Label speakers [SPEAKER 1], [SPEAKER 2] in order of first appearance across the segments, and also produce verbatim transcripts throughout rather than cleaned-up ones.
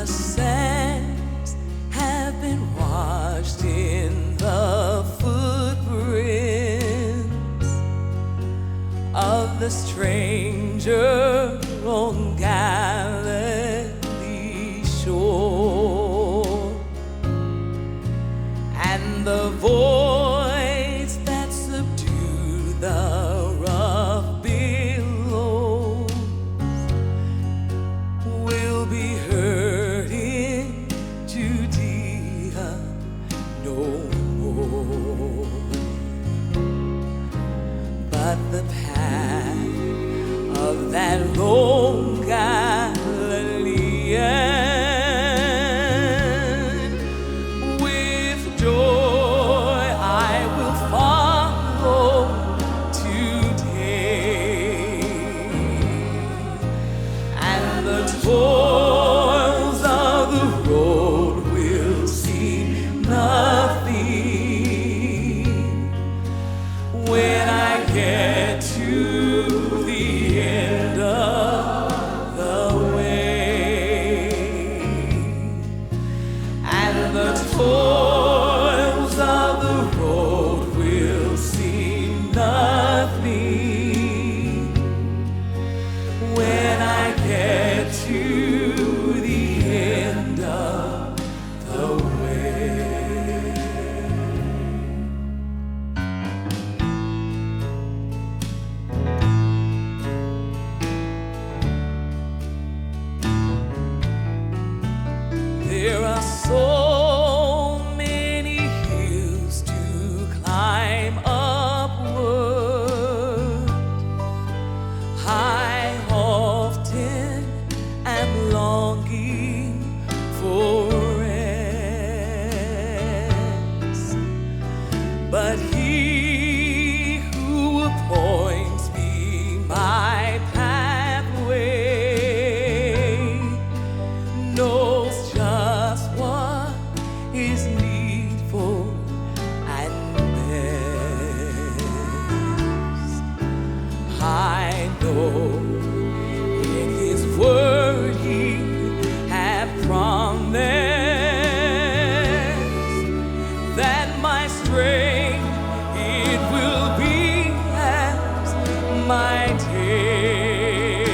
[SPEAKER 1] The sands have been washed in the footprints of the stranger on Galilee's shore, and the voice that subdued the rough billows will be heard in Judea no more. But the path of that lone Galilean, with joy I will follow today, and the toils of the road will seem nothing when I get to the end of the way, and the toils of the road will seem nothing when I get to the end of the way. There are so many hills to climb upward. I often am longing for rest, but He who appoints me my pathway knows just what is needful and best. I know in His word He hath promised that my strength it will be as my day,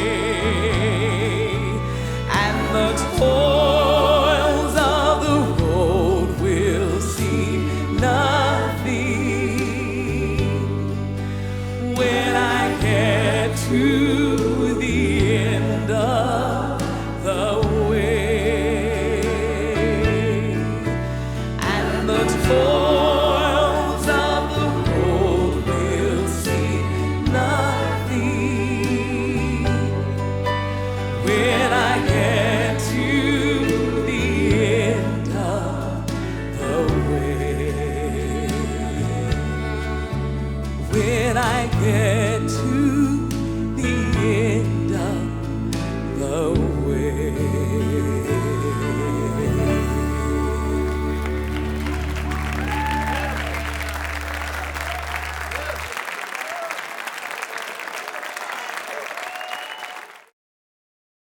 [SPEAKER 1] and the toils of the road will seem nothing when I get to the end of the way, and the toils of the road will seem nothing when I get to the end of the way, when I get to the end